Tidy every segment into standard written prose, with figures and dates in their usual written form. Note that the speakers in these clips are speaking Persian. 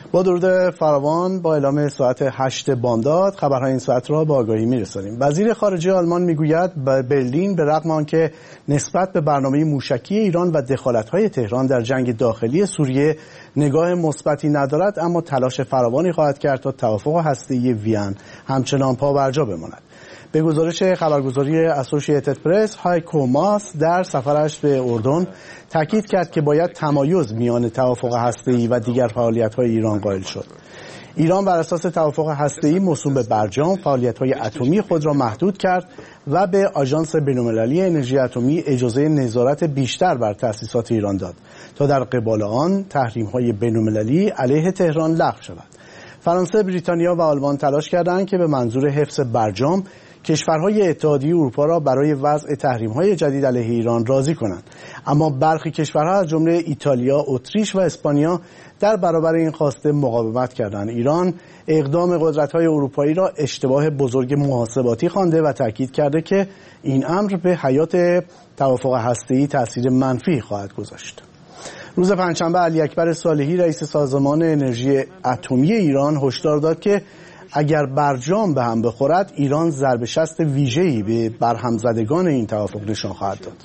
با درود فراوان با اعلام ساعت 8 بامداد خبرهای این ساعت را با آگاهی می‌رسانیم. وزیر خارجه آلمان میگوید برلین به رغم آنکه نسبت به برنامه موشکی ایران و دخالت‌های تهران در جنگ داخلی سوریه نگاه مثبتی ندارد، اما تلاش فراوانی خواهد کرد تا توافق هسته‌ای وین همچنان پابرجا بماند. به گزارش خبرگزاری اسوسییتد پرس، هایکو ماس در سفرش به اردن تاکید کرد که باید تمایز میان توافق هسته‌ای و دیگر فعالیت‌های ایران قائل شد. ایران بر اساس توافق هسته‌ای موسوم به برجام فعالیت‌های اتمی خود را محدود کرد و به آژانس بین‌المللی انرژی اتمی اجازه نظارت بیشتر بر تأسیسات ایران داد تا در قبال آن تحریم‌های بین‌المللی علیه تهران لغو شود. فرانسه، بریتانیا و آلمان تلاش کردند که به منظور حفظ برجام کشورهای اتحادیه اروپا را برای وضع تحریم‌های جدید علیه ایران راضی کنند، اما برخی کشورها از جمله ایتالیا، اتریش و اسپانیا در برابر این خواسته مقاومت کردند. ایران اقدام قدرت‌های اروپایی را اشتباه بزرگ محاسباتی خوانده و تاکید کرده که این امر به حیات توافق هسته‌ای تأثیر منفی خواهد گذاشت. روز پنجشنبه علی اکبر صالحی رئیس سازمان انرژی اتمی ایران هشدار داد که اگر برجام به هم بخورد ایران ضربه شست ویژه‌ای به برهمزدگان این توافق نشان خواهد داد.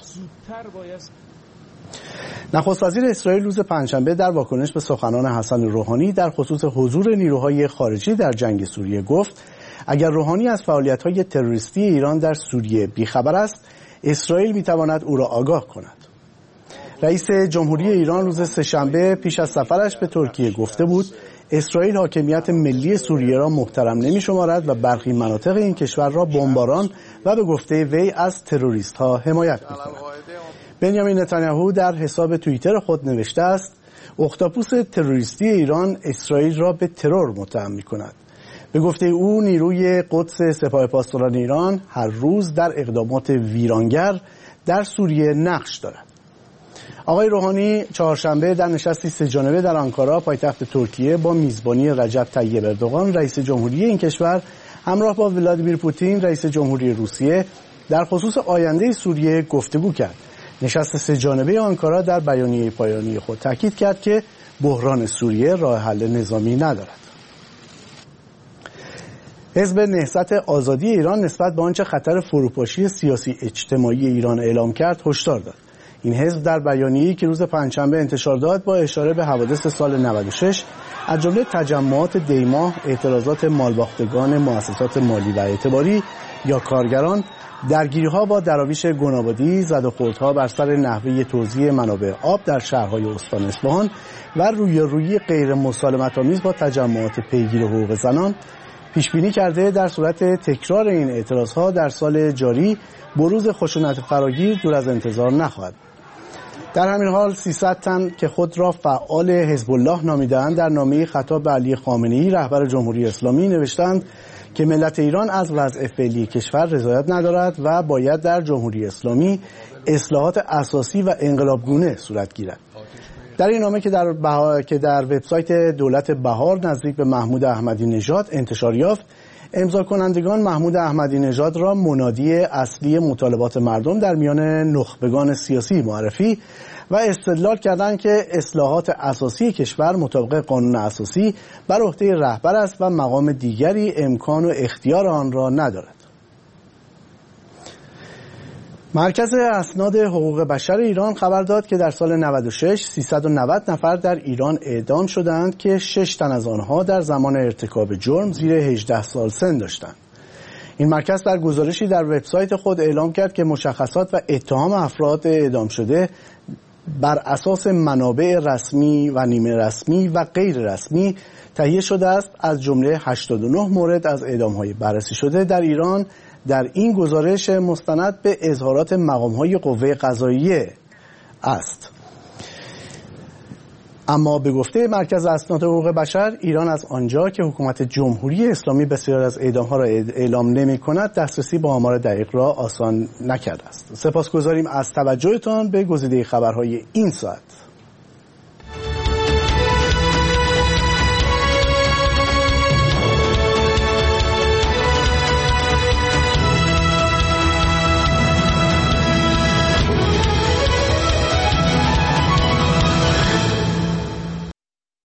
نخست وزیر اسرائیل روز پنجشنبه در واکنش به سخنان حسن روحانی در خصوص حضور نیروهای خارجی در جنگ سوریه گفت اگر روحانی از فعالیت‌های تروریستی ایران در سوریه بیخبر است، اسرائیل می‌تواند او را آگاه کند. رئیس جمهوری ایران روز سه‌شنبه پیش از سفرش به ترکیه گفته بود اسرائیل حاکمیت ملی سوریه را محترم نمی‌شمارد و برخی مناطق این کشور را بمباران و به گفته وی از تروریست‌ها حمایت می‌کند. بنیامین نتانیاهو در حساب توییتر خود نوشته است اختاپوس تروریستی ایران اسرائیل را به ترور متهم می‌کند. به گفته او نیروی قدس سپاه پاسداران ایران هر روز در اقدامات ویرانگر در سوریه نقش دارد. آقای روحانی چهارشنبه در نشستی سه‌جانبه در آنکارا پایتخت ترکیه با میزبانی رجب طیب اردوغان رئیس جمهوری این کشور همراه با ولادیمیر پوتین رئیس جمهوری روسیه در خصوص آینده سوریه گفتگو کرد. نشست سه‌جانبه آنکارا در بیانیه پایانی خود تاکید کرد که بحران سوریه راه حل نظامی ندارد. حزب نهضت آزادی ایران نسبت به آنچه خطر فروپاشی سیاسی اجتماعی ایران اعلام کرد هشدار داد. این حزب در بیانیه‌ای که روز پنجشنبه انتشار داد با اشاره به حوادث سال 96 از جمله تجمعات دیماه، اعتراضات مالباختگان مؤسسات مالی و اعتباری یا کارگران، درگیری‌ها با دراویش گنابادی، زدوخوردها بر سر نحوه توزیع منابع آب در شهرهای استان اصفهان و رویارویی غیر مسالمت‌آمیز با تجمعات پیگیر حقوق زنان پیشبینی کرده در صورت تکرار این اعتراضها در سال جاری بروز خشونت فراگیر دور از انتظار نخواهد. در همین حال 300 تن که خود را فعال حزب الله نامیده‌اند در نامه خطاب به علی خامنه‌ای رهبر جمهوری اسلامی نوشتند که ملت ایران از وضع فعلی کشور رضایت ندارد و باید در جمهوری اسلامی اصلاحات اساسی و انقلابگونه صورت گیرد. در این نامه که در وبسایت دولت بهار نزدیک به محمود احمدی نژاد انتشار یافت، امضا کنندگان محمود احمدی نژاد را منادی اصلی مطالبات مردم در میان نخبگان سیاسی معرفی و استدلال کردند که اصلاحات اساسی کشور مطابق قانون اساسی بر عهده رهبر است و مقام دیگری امکان و اختیار آن را ندارد. مرکز اسناد حقوق بشر ایران خبر داد که در سال 96 390 نفر در ایران اعدام شدند که 6 تن از آنها در زمان ارتکاب جرم زیر 18 سال سن داشتند. این مرکز در گزارشی در وبسایت خود اعلام کرد که مشخصات و اتهام افراد اعدام شده بر اساس منابع رسمی و نیمه رسمی و غیر رسمی تهیه شده است. از جمله 89 مورد از اعدام‌های بررسی شده در ایران در این گزارش مستند به اظهارات مقام‌های قوه قضاییه است. اما به گفته مرکز اسناد حقوق بشر ایران از آنجا که حکومت جمهوری اسلامی بسیار از اعدام‌ها را اعلام نمی‌کند دسترسی به آمار دقیق را آسان نکرده است. سپاسگزاریم از توجهتان به گزیده خبرهای این ساعت.